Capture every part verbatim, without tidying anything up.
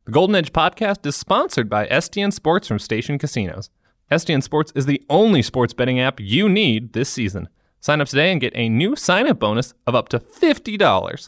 The Golden Edge podcast is sponsored by S T N Sports from Station Casinos. S T N Sports is the only sports betting app you need this season. Sign up today and get a new sign-up bonus of up to fifty dollars.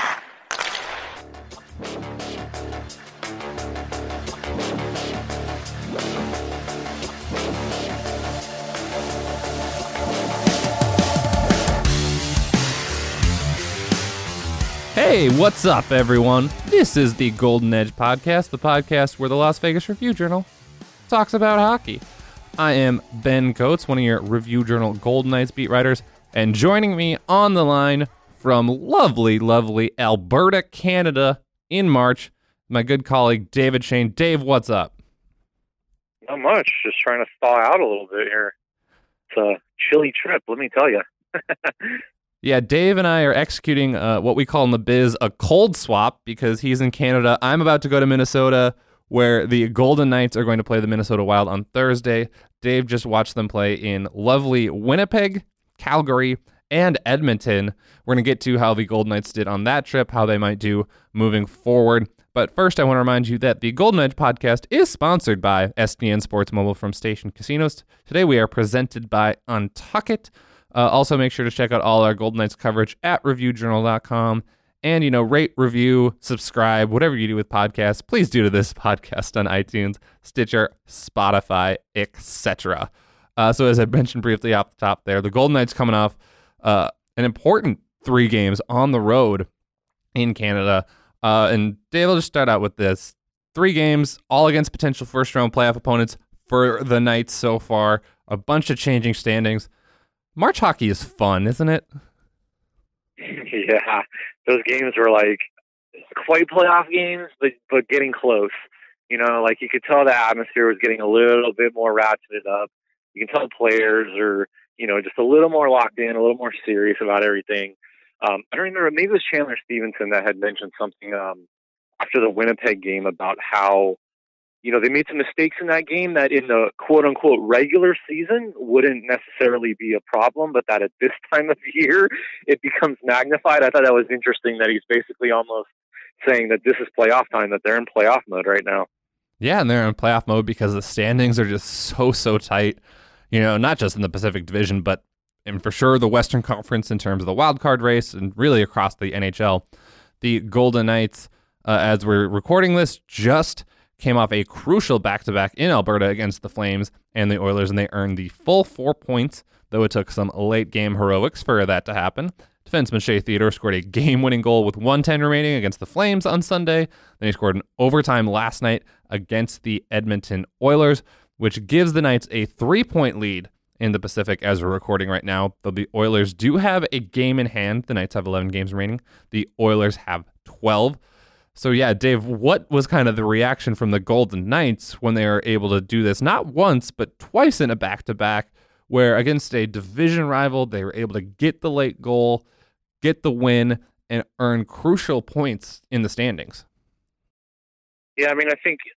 Hey, what's up, everyone? This is the Golden Edge podcast, the podcast where the Las Vegas Review Journal talks about hockey. I am Ben Coates, one of your Review Journal Golden Knights beat writers, and joining me on the line from lovely, lovely Alberta, Canada, in March, my good colleague David Shane. Dave, what's up? Not much. Just trying to thaw out a little bit here. It's a chilly trip, let me tell you. Yeah, Dave and I are executing uh, what we call in the biz a cold swap because he's in Canada. I'm about to go to Minnesota, where the Golden Knights are going to play the Minnesota Wild on Thursday. Dave just watched them play in lovely Winnipeg, Calgary, and Edmonton. We're going to get to how the Golden Knights did on that trip, how they might do moving forward. But first, I want to remind you that the Golden Edge podcast is sponsored by S T N Sports Mobile from Station Casinos. Today, we are presented by Untuckit. Uh, also, make sure to check out all our Golden Knights coverage at review journal dot com. And, you know, rate, review, subscribe, whatever you do with podcasts, please do to this podcast on iTunes, Stitcher, Spotify, et cetera. Uh, so as I mentioned briefly off the top there, the Golden Knights coming off uh, an important three games on the road in Canada. Uh, and Dave, will just start out with this. Three games, all against potential first-round playoff opponents for the Knights so far. A bunch of changing standings. March hockey is fun, isn't it? Yeah, those games were like quite playoff games, but but getting close. You know, like you could tell the atmosphere was getting a little bit more ratcheted up. You can tell players are, you know, just a little more locked in, a little more serious about everything. Um, I don't remember, maybe it was Chandler Stevenson that had mentioned something um, after the Winnipeg game about how, you know, they made some mistakes in that game that in the quote-unquote regular season wouldn't necessarily be a problem, but that at this time of year, it becomes magnified. I thought that was interesting that he's basically almost saying that this is playoff time, that they're in playoff mode right now. Yeah, and they're in playoff mode because the standings are just so, so tight, you know, not just in the Pacific Division, but and for sure the Western Conference in terms of the wild card race and really across the N H L. The Golden Knights, uh, as we're recording this, just came off a crucial back-to-back in Alberta against the Flames and the Oilers, and they earned the full four points, though it took some late-game heroics for that to happen. Defenseman Shea Theodore scored a game-winning goal with one ten remaining against the Flames on Sunday. Then he scored an overtime last night against the Edmonton Oilers, which gives the Knights a three-point lead in the Pacific as we're recording right now, though the Oilers do have a game in hand. The Knights have eleven games remaining. The Oilers have twelve. So yeah, Dave, what was kind of the reaction from the Golden Knights when they were able to do this, not once, but twice in a back-to-back, where against a division rival, they were able to get the late goal, get the win, and earn crucial points in the standings? Yeah, I mean, I think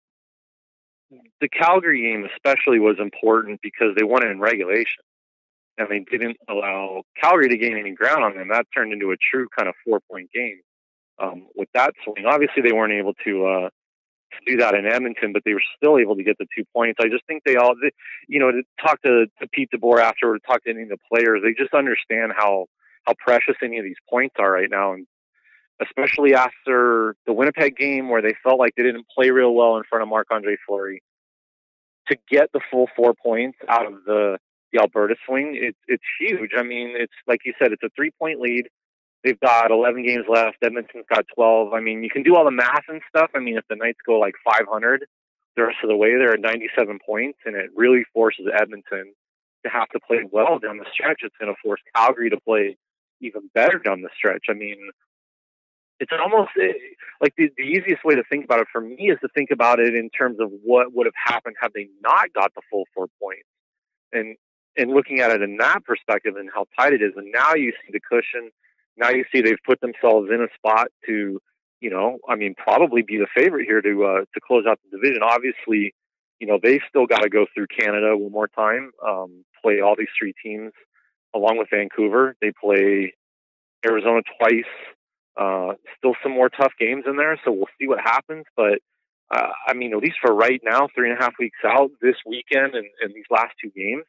the Calgary game especially was important because they won it in regulation, and they didn't allow Calgary to gain any ground on them. That turned into a true kind of four-point game. Um, with that swing, obviously they weren't able to, uh, to do that in Edmonton, but they were still able to get the two points. I just think they all, they, you know, to talk to, to Pete DeBoer afterward, talk to any of the players, they just understand how, how precious any of these points are right now. And especially after the Winnipeg game where they felt like they didn't play real well in front of Marc-Andre Fleury, to get the full four points out of the, the Alberta swing, it, it's huge. I mean, it's like you said, it's a three-point lead. They've got eleven games left. Edmonton's got twelve. I mean, you can do all the math and stuff. I mean, if the Knights go like five hundred the rest of the way, they're at ninety-seven points, and it really forces Edmonton to have to play well down the stretch. It's going to force Calgary to play even better down the stretch. I mean, it's almost like the, the easiest way to think about it for me is to think about it in terms of what would have happened had they not got the full four points. And, and looking at it in that perspective and how tight it is, and now you see the cushion. Now you see they've put themselves in a spot to, you know, I mean, probably be the favorite here to uh, to close out the division. Obviously, you know, they've still got to go through Canada one more time, um, play all these three teams along with Vancouver. They play Arizona twice. Uh, still some more tough games in there, so we'll see what happens. But uh, I mean, at least for right now, three and a half weeks out, this weekend and, and these last two games,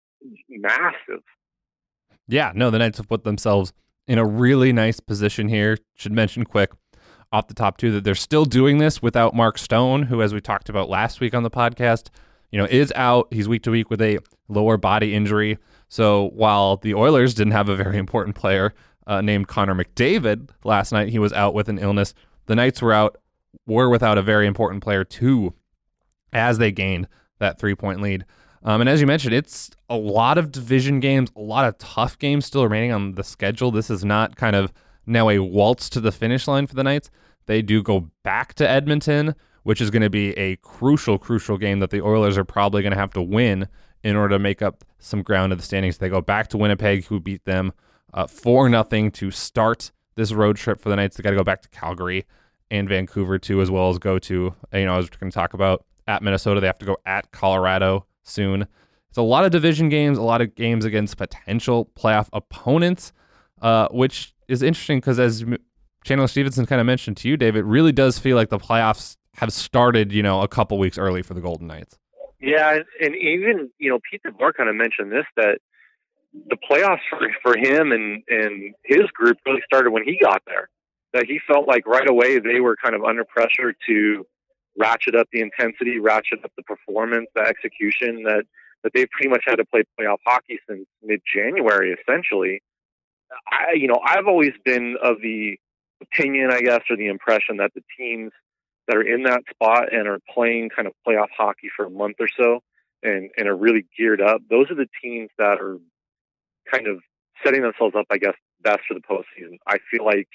massive. Yeah, no, the Knights have put themselves in a really nice position here. Should mention quick off the top, too, that they're still doing this without Mark Stone, who, as we talked about last week on the podcast, you know, is out. He's week to week with a lower body injury. So while the Oilers didn't have a very important player uh, named Connor McDavid last night, he was out with an illness. The Knights were out, were without a very important player, too, as they gained that three-point lead. Um, and as you mentioned, it's a lot of division games, a lot of tough games still remaining on the schedule. This is not kind of now a waltz to the finish line for the Knights. They do go back to Edmonton, which is going to be a crucial, crucial game that the Oilers are probably going to have to win in order to make up some ground in the standings. They go back to Winnipeg, who beat them uh, four nothing to start this road trip for the Knights. They got to go back to Calgary and Vancouver, too, as well as go to, you know, I was going to talk about at Minnesota. They have to go at Colorado soon. It's a lot of division games, a lot of games against potential playoff opponents, uh, which is interesting because as Chandler Stevenson kind of mentioned to you, Dave, it really does feel like the playoffs have started, you know, a couple weeks early for the Golden Knights. Yeah, and even, you know, Pete DeBoer kind of mentioned this, that the playoffs for, for him and, and his group really started when he got there. That he felt like right away they were kind of under pressure to ratchet up the intensity, ratchet up the performance, the execution, that, that they've pretty much had to play playoff hockey since mid-January, essentially. I, you know, I've always been of the opinion, I guess, or the impression that the teams that are in that spot and are playing kind of playoff hockey for a month or so and, and are really geared up, those are the teams that are kind of setting themselves up, I guess, best for the postseason. I feel like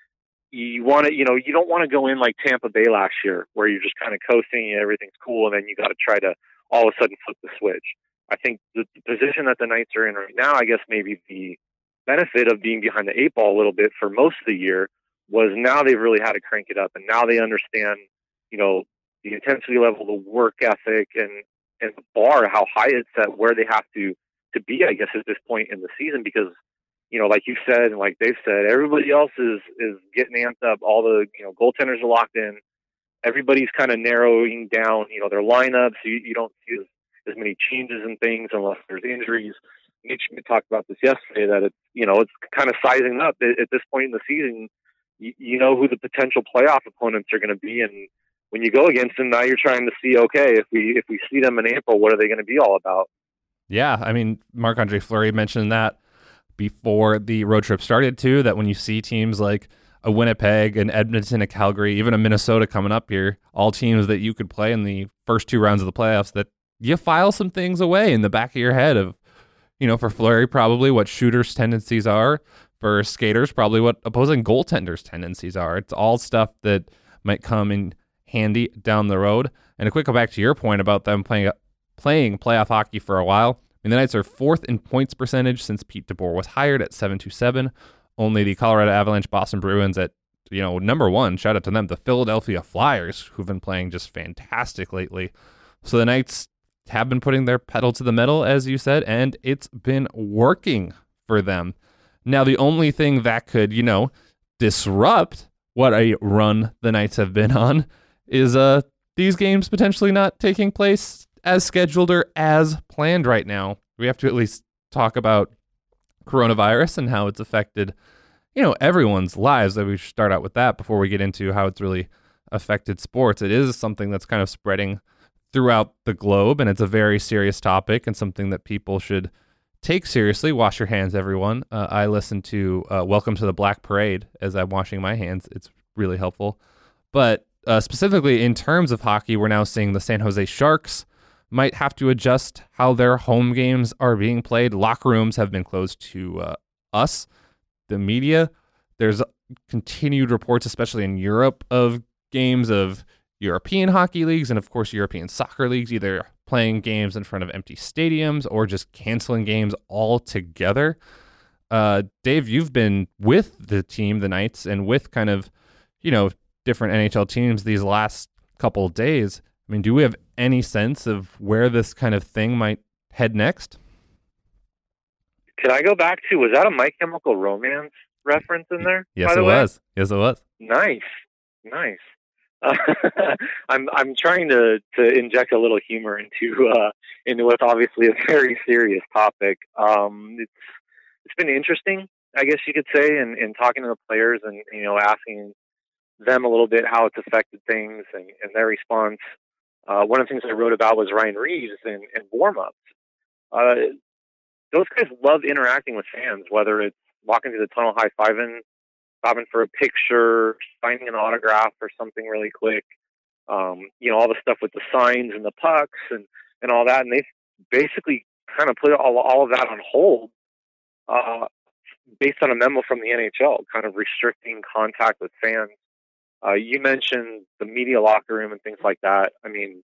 you want to, you know, you don't want to go in like Tampa Bay last year where you're just kind of coasting and everything's cool, and then you got to try to all of a sudden flip the switch. I think the, the position that the Knights are in right now, I guess maybe the benefit of being behind the eight ball a little bit for most of the year was now they've really had to crank it up, and now they understand, you know, the intensity level, the work ethic, and and the bar, how high it's set, where they have to to be, I guess, at this point in the season, because, you know, like you said, and like they've said, everybody else is, is getting amped up. All the, you know, goaltenders are locked in. Everybody's kind of narrowing down, you know, their lineups. You, you don't see as, as many changes and things unless there's injuries. Mitch talked about this yesterday, that it's, you know, it's kind of sizing up at, at this point in the season. You, you know who the potential playoff opponents are going to be. And when you go against them, now you're trying to see, okay, if we, if we see them in April, what are they going to be all about? Yeah. I mean, Marc-Andre Fleury mentioned that before the road trip started too, that when you see teams like a Winnipeg, an Edmonton, a Calgary, even a Minnesota coming up here, all teams that you could play in the first two rounds of the playoffs, that you file some things away in the back of your head of, you know, for Fleury, probably what shooters' tendencies are, for skaters, probably what opposing goaltenders' tendencies are. It's all stuff that might come in handy down the road. And a quick go back to your point about them playing playing playoff hockey for a while. I mean, the Knights are fourth in points percentage since Pete DeBoer was hired at seven twenty-seven. Only the Colorado Avalanche, Boston Bruins at, you know, number one. Shout out to them. The Philadelphia Flyers, who've been playing just fantastic lately. So the Knights have been putting their pedal to the metal, as you said, and it's been working for them. Now, the only thing that could, you know, disrupt what a run the Knights have been on is uh these games potentially not taking place as scheduled or as planned right now. We have to at least talk about coronavirus and how it's affected, you know, everyone's lives. That we should start out with that before we get into how it's really affected sports. It is something that's kind of spreading throughout the globe, and it's a very serious topic and something that people should take seriously. Wash your hands, everyone. Uh, I listen to uh, Welcome to the Black Parade as I'm washing my hands. It's really helpful. But uh, specifically in terms of hockey, we're now seeing the San Jose Sharks might have to adjust how their home games are being played. Locker rooms have been closed to uh, us, the media. There's continued reports, especially in Europe, of games of European hockey leagues and, of course, European soccer leagues, either playing games in front of empty stadiums or just canceling games altogether. Uh, Dave, you've been with the team, the Knights, and with kind of, you know, different N H L teams these last couple of days. I mean, do we have any sense of where this kind of thing might head next? Can I go back to, was that a My Chemical Romance reference in there? Yes, it was. Yes, it was. Nice. Nice. Uh, I'm I'm trying to, to inject a little humor into uh, into what's obviously a very serious topic. Um, it's it's been interesting, I guess you could say, in, in talking to the players and you know asking them a little bit how it's affected things and, and their response. Uh, one of the things I wrote about was Ryan Reeves and, and warm ups. Uh, those guys love interacting with fans, whether it's walking through the tunnel, high fiving, stopping for a picture, signing an autograph or something really quick. Um, you know, all the stuff with the signs and the pucks and, and all that. And they basically kind of put all, all of that on hold uh, based on a memo from the N H L, kind of restricting contact with fans. Uh, you mentioned the media locker room and things like that. I mean,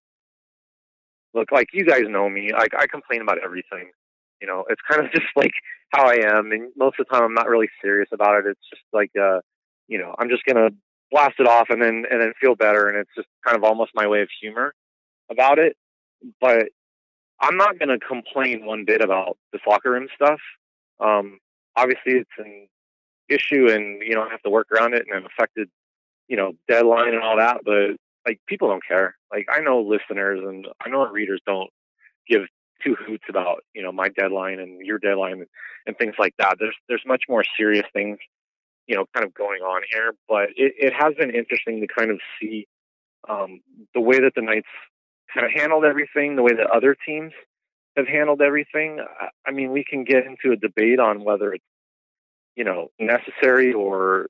look, like you guys know me, like I complain about everything. You know, it's kind of just like how I am, and most of the time I'm not really serious about it. It's just like, uh, you know, I'm just gonna blast it off and then and then feel better, and it's just kind of almost my way of humor about it. But I'm not gonna complain one bit about this locker room stuff. Um, obviously, it's an issue, and you know, I have to work around it, and I'm affected, you know, deadline and all that. But like, people don't care. Like, I know listeners and I know our readers don't give two hoots about, you know, my deadline and your deadline and, and things like that. There's there's much more serious things, you know, kind of going on here. But it, it has been interesting to kind of see um, the way that the Knights kind of handled everything, the way that other teams have handled everything. I, I mean, we can get into a debate on whether it's, you know, necessary or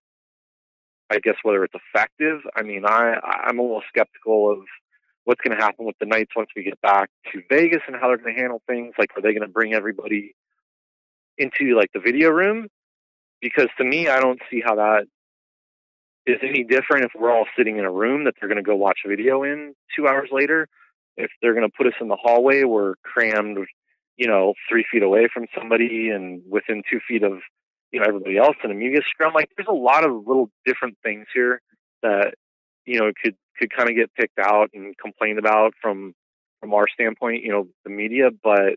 I guess whether it's effective. I mean, I, I'm a little skeptical of what's going to happen with the Knights once we get back to Vegas and how they're going to handle things. Like, are they going to bring everybody into like the video room? Because to me, I don't see how that is any different if we're all sitting in a room that they're going to go watch a video in two hours later. If they're going to put us in the hallway, we're crammed, you know, three feet away from somebody and within two feet of, you know, everybody else in a media scrum. Like, there's a lot of little different things here that, you know, could, could kind of get picked out and complained about from, from our standpoint, you know, the media, but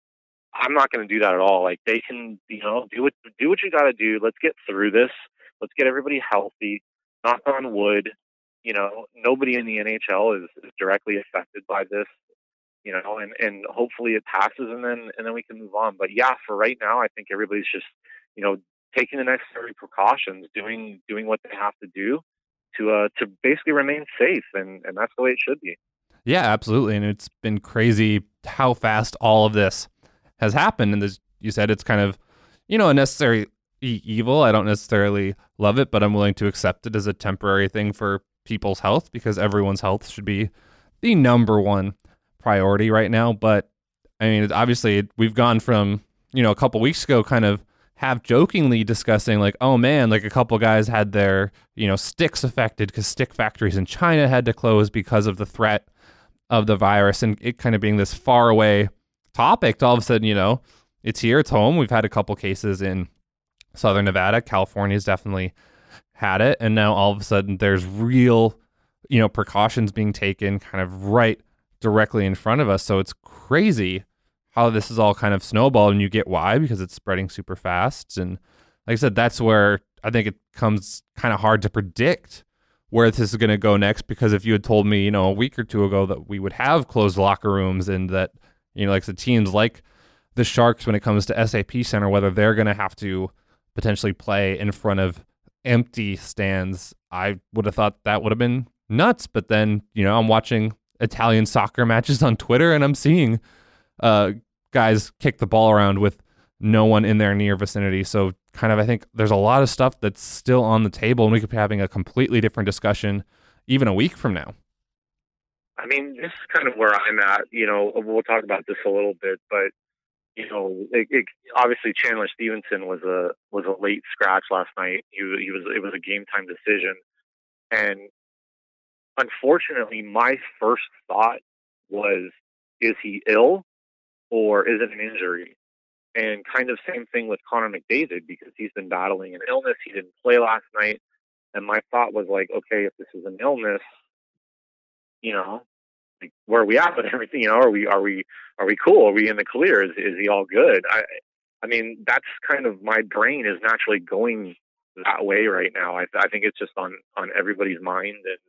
I'm not going to do that at all. Like, they can, you know, do what, do what you got to do. Let's get through this. Let's get everybody healthy. Knock on wood. You know, nobody in the N H L is, is directly affected by this, you know, and, and hopefully it passes and then, and then we can move on. But yeah, for right now, I think everybody's just, you know, taking the necessary precautions, doing, doing what they have to do to, uh, to basically remain safe. And, and that's the way it should be. Yeah, absolutely. And it's been crazy how fast all of this has happened. And this, you said it's kind of, you know, a necessary e- evil. I don't necessarily love it, but I'm willing to accept it as a temporary thing for people's health because everyone's health should be the number one priority right now. But I mean, obviously we've gone from, you know, a couple weeks ago kind of half jokingly discussing like, oh man, like a couple guys had their, you know, sticks affected because stick factories in China had to close because of the threat of the virus, and it kind of being this far away topic to all of a sudden, you know, it's here, it's home. We've had a couple cases in Southern Nevada. California's definitely had it. And now all of a sudden there's real, you know, precautions being taken kind of right directly in front of us. So it's crazy how this is all kind of snowballed, and you get why, because it's spreading super fast. And like I said, that's where I think it comes kind of hard to predict where this is going to go next, because if you had told me, you know, a week or two ago that we would have closed locker rooms and that, you know, like the teams like the Sharks when it comes to S A P Center, whether they're going to have to potentially play in front of empty stands, I would have thought that would have been nuts. But then, you know, I'm watching Italian soccer matches on Twitter and I'm seeing uh, guys kick the ball around with no one in their near vicinity. So kind of, I think there's a lot of stuff that's still on the table, and we could be having a completely different discussion even a week from now. I mean, this is kind of where I'm at. You know, we'll talk about this a little bit, but you know, it, it, obviously Chandler Stevenson was a was a late scratch last night. He, he was it was a game time decision, and unfortunately, my first thought was, is he ill or is it an injury? And kind of same thing with Connor McDavid, because he's been battling an illness. He didn't play last night. And my thought was like, okay, if this is an illness, you know, like, where are we at with everything? You know, are we, are we, are we cool? Are we in the clear? Is, is he all good? I, I mean, that's kind of, my brain is naturally going that way right now. I, I think it's just on, on everybody's mind. And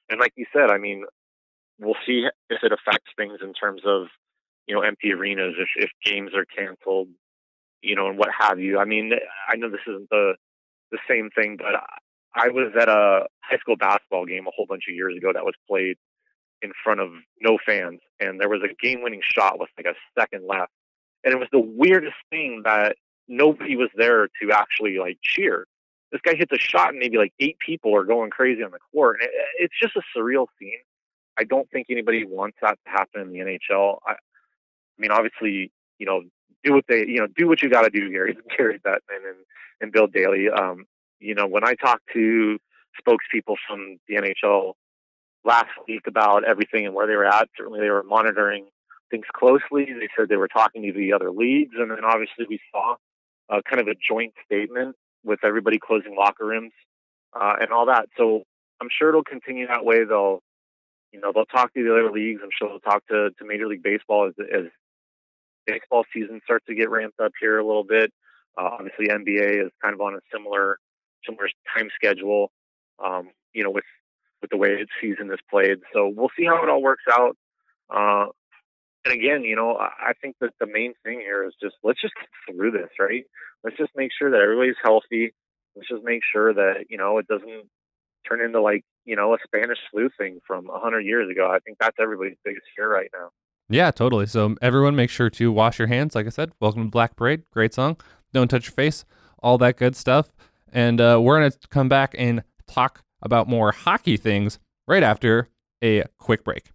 And like you said, I mean, we'll see if it affects things in terms of, you know, empty arenas, if, if games are canceled, you know, and what have you. I mean, I know this isn't the, the same thing, but I was at a high school basketball game a whole bunch of years ago that was played in front of no fans. And there was a game winning shot with like a second left. And it was the weirdest thing that nobody was there to actually like cheer. This guy hits a shot and maybe like eight people are going crazy on the court. And it, it's just a surreal scene. I don't think anybody wants that to happen in the N H L. I, I mean, obviously, you know, do what they, you know, do what you got to do, Gary, Gary Bettman and, and Bill Daly. Um, you know, when I talked to spokespeople from the N H L last week about everything and where they were at, certainly they were monitoring things closely. They said they were talking to the other leagues. And then obviously we saw uh, kind of a joint statement with everybody closing locker rooms uh, and all that. So I'm sure it'll continue that way. They'll, you know, they'll talk to the other leagues. I'm sure they'll talk to, to Major League Baseball as, as baseball season starts to get ramped up here a little bit. Uh, obviously N B A is kind of on a similar, similar time schedule, um, you know, with, with the way its season is played. So we'll see how it all works out. Uh, and again, you know, I think that the main thing here is just, let's just get through this, right? Let's just make sure that everybody's healthy. Let's just make sure that, you know, it doesn't turn into like, you know, a Spanish flu thing from a hundred years ago. I think that's everybody's biggest fear right now. Yeah, totally. So everyone make sure to wash your hands. Like I said, welcome to Black Parade. Great song. Don't touch your face. All that good stuff. And uh, we're going to come back and talk about more hockey things right after a quick break.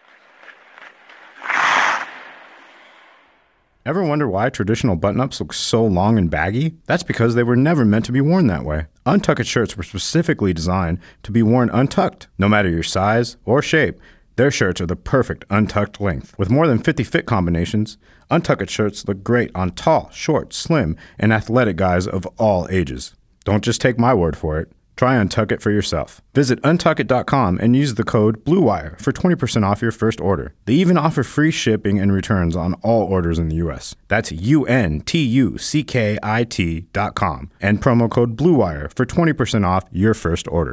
Ever wonder why traditional button-ups look so long and baggy? That's because they were never meant to be worn that way. Untucked shirts were specifically designed to be worn untucked. No matter your size or shape, their shirts are the perfect untucked length. With more than fifty fit combinations, Untucked shirts look great on tall, short, slim, and athletic guys of all ages. Don't just take my word for it. Try Untuckit for yourself. Visit untuckit dot com and use the code BLUEWIRE for twenty percent off your first order. They even offer free shipping and returns on all orders in the U S. That's U N T U C K I T dot com and promo code BLUEWIRE for twenty percent off your first order.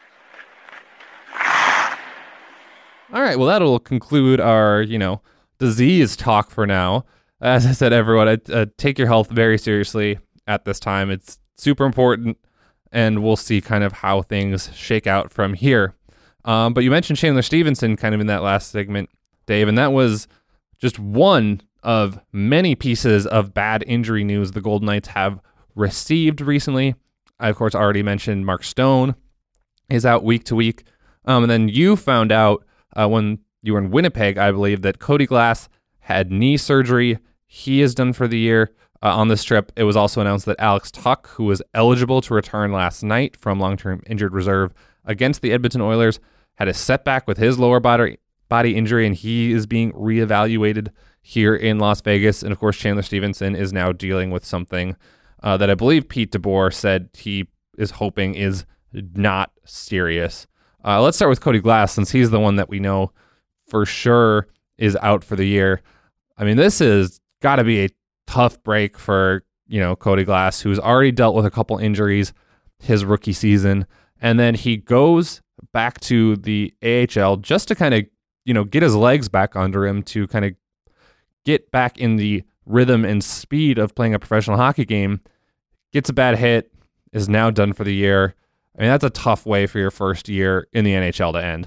All right, well, that'll conclude our, you know, disease talk for now. As I said, everyone, uh, uh, take your health very seriously at this time. It's super important. And we'll see kind of how things shake out from here. Um, but you mentioned Chandler Stevenson kind of in that last segment, Dave, and that was just one of many pieces of bad injury news the Golden Knights have received recently. I, of course, already mentioned Mark Stone is out week to week. Um, and then you found out uh, when you were in Winnipeg, I believe, that Cody Glass had knee surgery. He is done for the year. Uh, on this trip, it was also announced that Alex Tuch, who was eligible to return last night from long-term injured reserve against the Edmonton Oilers, had a setback with his lower body body injury, and he is being reevaluated here in Las Vegas. And of course, Chandler Stevenson is now dealing with something uh, that I believe Pete DeBoer said he is hoping is not serious. Uh, let's start with Cody Glass, since he's the one that we know for sure is out for the year. I mean, this has got to be a tough break for, you know, Cody Glass, who's already dealt with a couple injuries his rookie season. And then he goes back to the A H L just to kind of, you know, get his legs back under him, to kind of get back in the rhythm and speed of playing a professional hockey game. Gets a bad hit, is now done for the year. I mean, that's a tough way for your first year in the N H L to end.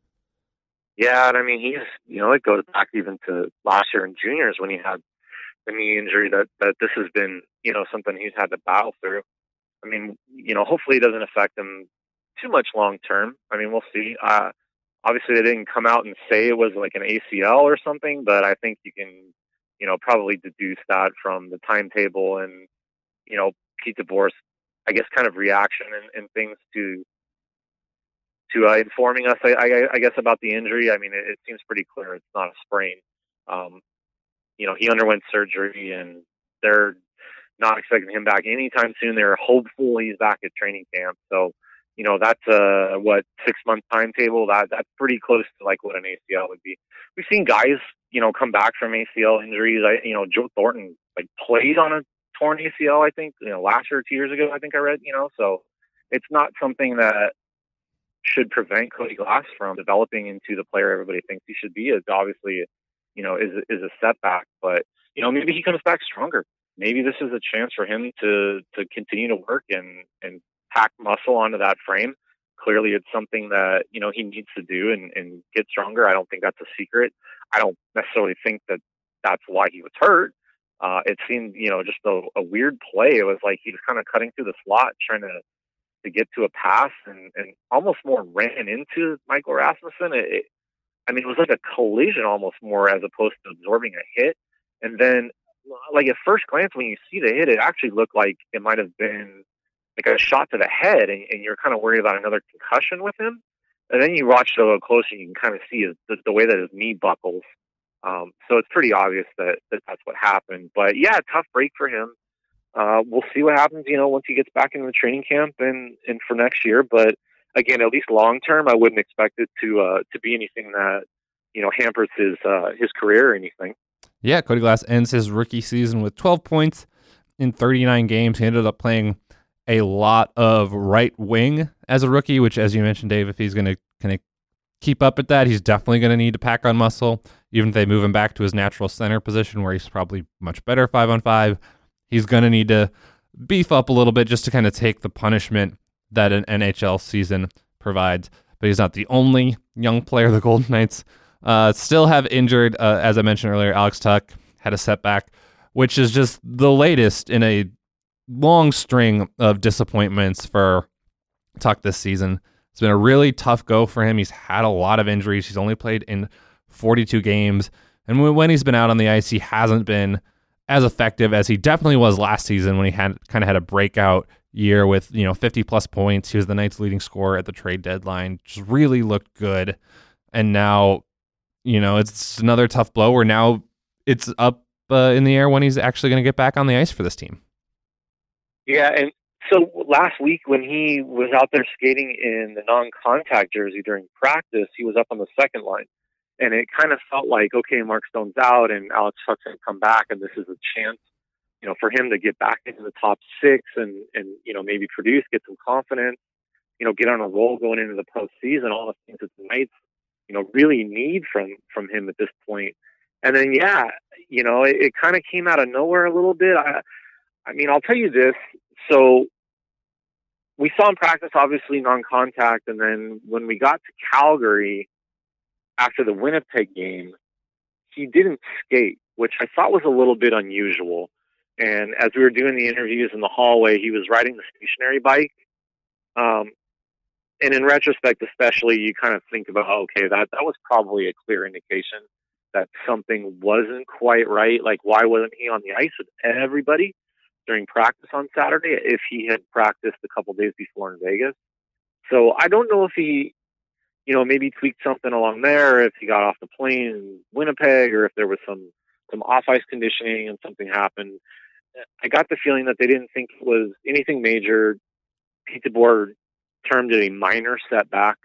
Yeah, and I mean, he's, you know, it goes back even to last year in juniors when he had the knee injury, that, that this has been, you know, something he's had to battle through. I mean, you know, hopefully it doesn't affect him too much long term. I mean, we'll see. Uh, obviously, they didn't come out and say it was like an A C L or something, but I think you can, you know, probably deduce that from the timetable and, you know, Pete DeBoer's, I guess, kind of reaction and, and things to to uh, informing us, I, I, I guess, about the injury. I mean, it, it seems pretty clear it's not a sprain. Um, you know, he underwent surgery, and they're not expecting him back anytime soon. They're hopeful he's back at training camp. So, you know, that's a, what, six month timetable. That that's pretty close to like what an A C L would be. We've seen guys, you know, come back from A C L injuries. I, you know, Joe Thornton like played on a torn A C L, I think, you know, last year or two years ago, I think I read, you know, so it's not something that should prevent Cody Glass from developing into the player everybody thinks he should be. It's obviously, you know, is is a setback, but you know, maybe he comes back stronger. Maybe this is a chance for him to to continue to work and and pack muscle onto that frame. Clearly, it's something that, you know, he needs to do and, and get stronger. I don't think that's a secret. I don't necessarily think that that's why he was hurt. Uh, it seemed, you know, just a, a weird play. It was like he was kind of cutting through the slot, trying to to get to a pass, and, and almost more ran into Michael Rasmussen. It, it, I mean, it was like a collision almost more as opposed to absorbing a hit. And then, like, at first glance, when you see the hit, it actually looked like it might have been like a shot to the head, and, and you're kind of worried about another concussion with him. And then you watch it a little closer, and you can kind of see his, the, the way that his knee buckles. Um, so it's pretty obvious that, that that's what happened. But yeah, tough break for him. Uh, we'll see what happens, you know, once he gets back into the training camp and, and for next year. But again, at least long term, I wouldn't expect it to uh, to be anything that, you know, hampers his uh, his career or anything. Yeah, Cody Glass ends his rookie season with twelve points in thirty-nine games. He ended up playing a lot of right wing as a rookie, which, as you mentioned, Dave, if he's going to kind of keep up at that, he's definitely going to need to pack on muscle. Even if they move him back to his natural center position, where he's probably much better five on five, he's going to need to beef up a little bit just to kind of take the punishment that an N H L season provides. But he's not the only young player the Golden Knights uh, still have injured. Uh, as I mentioned earlier, Alex Tuch had a setback, which is just the latest in a long string of disappointments for Tuch this season. It's been a really tough go for him. He's had a lot of injuries. He's only played in forty-two games. And when he's been out on the ice, he hasn't been as effective as he definitely was last season when he had kind of had a breakout year with, you know, fifty plus points. He was the Knights' leading scorer at the trade deadline. Just really looked good. And now, you know, it's another tough blow where now it's up uh, in the air when he's actually going to get back on the ice for this team. Yeah, and so last week when he was out there skating in the non-contact jersey during practice, he was up on the second line. And it kind of felt like, okay, Mark Stone's out and Alex Tuch's going to come back, and this is a chance, you know, for him to get back into the top six and, and, you know, maybe produce, get some confidence, you know, get on a roll going into the postseason, all the things that the Knights, you know, really need from, from him at this point. And then, yeah, you know, it, it kind of came out of nowhere a little bit. I, I mean, I'll tell you this. So we saw him practice, obviously non-contact. And then when we got to Calgary after the Winnipeg game, he didn't skate, which I thought was a little bit unusual. And as we were doing the interviews in the hallway, he was riding the stationary bike. Um, and in retrospect, especially, you kind of think about, okay, that, that was probably a clear indication that something wasn't quite right. Like, why wasn't he on the ice with everybody during practice on Saturday if he had practiced a couple days before in Vegas? So I don't know if he, you know, maybe tweaked something along there, if he got off the plane in Winnipeg, or if there was some, some off-ice conditioning and something happened. I got the feeling that they didn't think it was anything major. Pete DeBoer termed it a minor setback.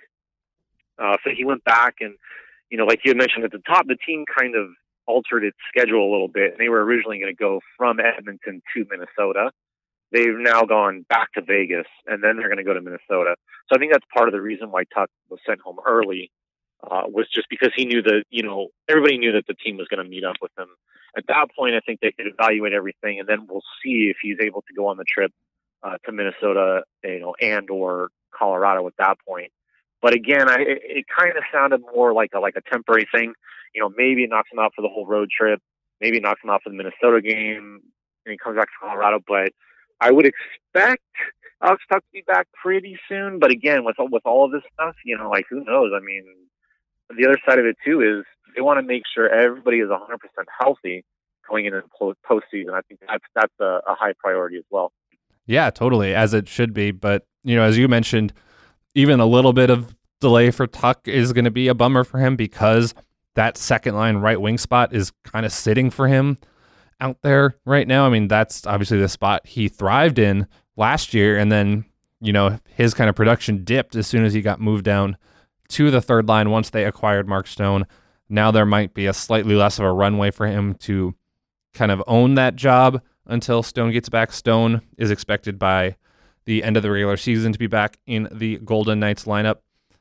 Uh, so he went back and, you know, like you had mentioned at the top, the team kind of altered its schedule a little bit. And they were originally going to go from Edmonton to Minnesota. They've now gone back to Vegas, and then they're going to go to Minnesota. So I think that's part of the reason why Tuch was sent home early, uh, was just because he knew that, you know, everybody knew that the team was going to meet up with him. At that point, I think they could evaluate everything, and then we'll see if he's able to go on the trip uh, to Minnesota, you know, and or Colorado at that point. But again, I, it, it kind of sounded more like a like a temporary thing. You know, maybe it knocks him out for the whole road trip. Maybe it knocks him out for the Minnesota game, and he comes back to Colorado. But I would expect Alex Tuch to be back pretty soon. But again, with with all of this stuff, you know, like, who knows? I mean, the other side of it too is they want to make sure everybody is one hundred percent healthy going into the postseason. I think that's that's a, a high priority as well. Yeah, totally, as it should be. But, you know, as you mentioned, even a little bit of delay for Tuch is going to be a bummer for him, because that second line right wing spot is kind of sitting for him out there right now. I mean, that's obviously the spot he thrived in last year, and then, you know, his kind of production dipped as soon as he got moved down to the third line once they acquired Mark Stone. Now there might be a slightly less of a runway for him to kind of own that job until Stone gets back. Stone is expected by the end of the regular season to be back in the Golden Knights lineup.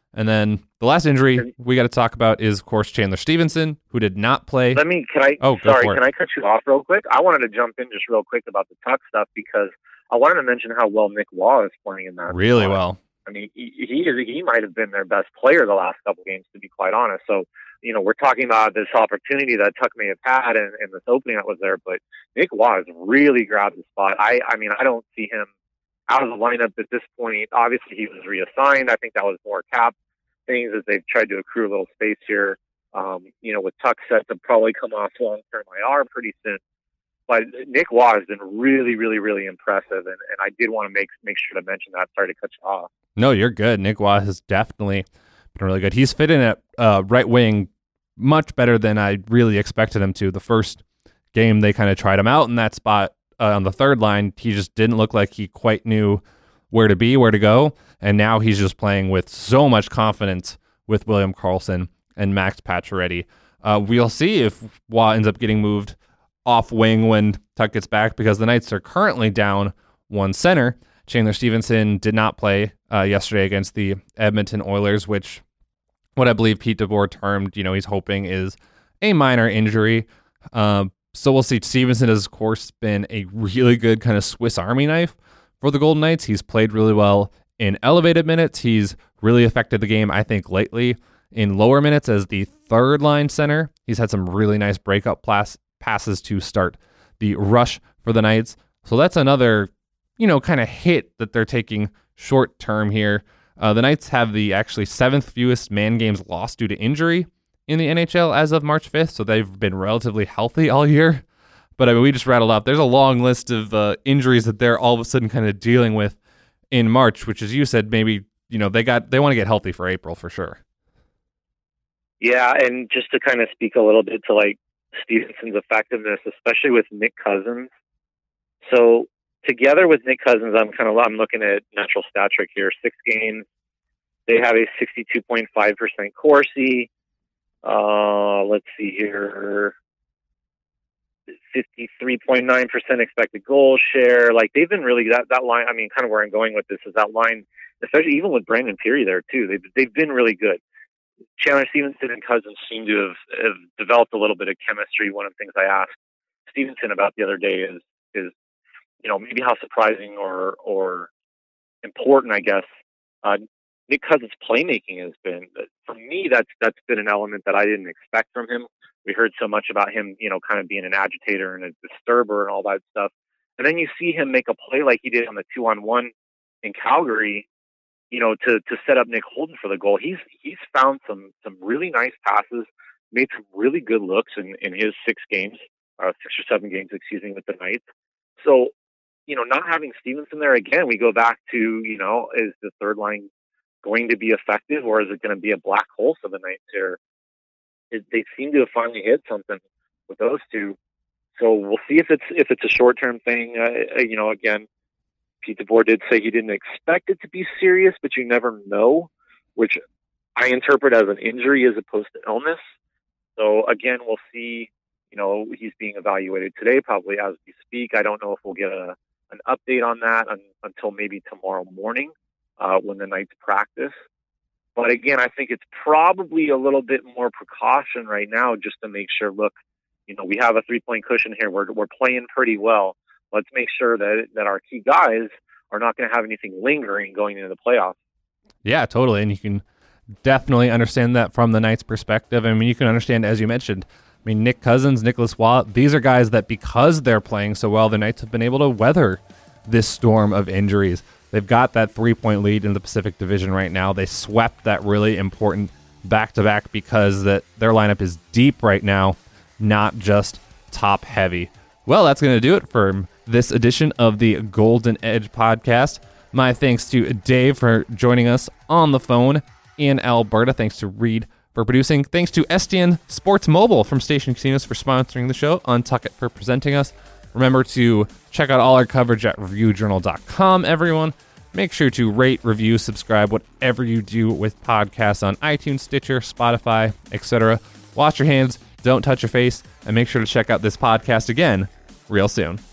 And then the last injury we got to talk about is, of course, Chandler Stevenson, who did not play. Let me, can I, oh, sorry, can I cut you off real quick? I wanted to jump in just real quick about the Tuck stuff because I wanted to mention how well Nick Waugh is playing in that. Really spot. well. I mean, he, he is, he might have been their best player the last couple games, to be quite honest. So, you know, we're talking about this opportunity that Tuck may have had and, and this opening that was there, but Nick Waugh has really grabbed the spot. I, I mean, I don't see him out of the lineup at this point. Obviously, he was reassigned. I think that was more cap things as they've tried to accrue a little space here. Um, you know, with Tuck set to probably come off long-term I R pretty soon. But Nick Waugh has been really, really, really impressive, and, and I did want to make make sure to mention that. Sorry to cut you off. No, you're good. Nick Waugh has definitely been really good. He's fit in at uh, right wing much better than I really expected him to. The first game, they kind of tried him out in that spot uh, on the third line. He just didn't look like he quite knew where to be, where to go, and now he's just playing with so much confidence with William Karlsson and Max Pacioretty. Uh, we'll see if Waugh ends up getting moved off wing when Tuck gets back, because the Knights are currently down one center. Chandler Stevenson did not play uh, yesterday against the Edmonton Oilers, which what I believe Pete DeBoer termed, you know, he's hoping is a minor injury. Um, so we'll see. Stevenson has, of course, been a really good kind of Swiss Army knife for the Golden Knights. He's played really well in elevated minutes. He's really affected the game, I think, lately in lower minutes as the third line center. He's had some really nice breakup pass, passes to start the rush for the Knights. So that's another, you know, kind of hit that they're taking short term here. Uh, the Knights have the actually seventh fewest man games lost due to injury in the N H L as of March fifth. So they've been relatively healthy all year. But I mean, we just rattled up. There's a long list of uh, injuries that they're all of a sudden kind of dealing with in March, which, as you said, maybe, you know, they got they want to get healthy for April for sure. Yeah, and just to kind of speak a little bit to like Stevenson's effectiveness, especially with Nick Cousins. So together with Nick Cousins, I'm kind of I'm looking at natural stat trick here. Six games, they have a sixty-two point five percent Corsi. Uh, let's see here. fifty-three point nine percent expected goal share. Like they've been really that that line. I mean, kind of where I'm going with this is that line, especially even with Brandon Peary there too. They've they've been really good. Chandler Stevenson and Cousins seem to have, have developed a little bit of chemistry. One of the things I asked Stevenson about the other day is is you know maybe how surprising or or important, I guess, uh, Nick Cousins' playmaking has been. For me, that's that's been an element that I didn't expect from him. We heard so much about him, you know, kind of being an agitator and a disturber and all that stuff. And then you see him make a play like he did on the two-on-one in Calgary, you know, to to set up Nick Holden for the goal. He's he's found some some really nice passes, made some really good looks in, in his six games, uh, six or seven games, excuse me, with the Knights. So, you know, not having Stevenson there again, we go back to, you know, is the third line going to be effective, or is it going to be a black hole for the Knights here? It, they seem to have finally hit something with those two. So we'll see if it's if it's a short-term thing. Uh, you know, again, Pete DeBoer did say he didn't expect it to be serious, but you never know, which I interpret as an injury as opposed to illness. So again, we'll see. You know, he's being evaluated today, probably as we speak. I don't know if we'll get a, an update on that un, until maybe tomorrow morning uh, when the Knights practice. But again, I think it's probably a little bit more precaution right now just to make sure, look, you know, we have a three-point cushion here. We're we're playing pretty well. Let's make sure that, that our key guys are not going to have anything lingering going into the playoffs. Yeah, totally. And you can definitely understand that from the Knights' perspective. I mean, you can understand, as you mentioned, I mean, Nick Cousins, Nicholas Waugh, these are guys that because they're playing so well, the Knights have been able to weather this storm of injuries. They've got that three-point lead in the Pacific Division right now. They swept that really important back-to-back because that their lineup is deep right now, not just top-heavy. Well, that's going to do it for this edition of the Golden Edge podcast. My thanks to Dave for joining us on the phone in Alberta. Thanks to Reed for producing. Thanks to S T N Sports Mobile from Station Casinos for sponsoring the show. Untuckit for presenting us. Remember to check out all our coverage at review journal dot com, everyone. Make sure to rate, review, subscribe, whatever you do with podcasts on iTunes, Stitcher, Spotify, et cetera. Wash your hands, don't touch your face, and make sure to check out this podcast again real soon.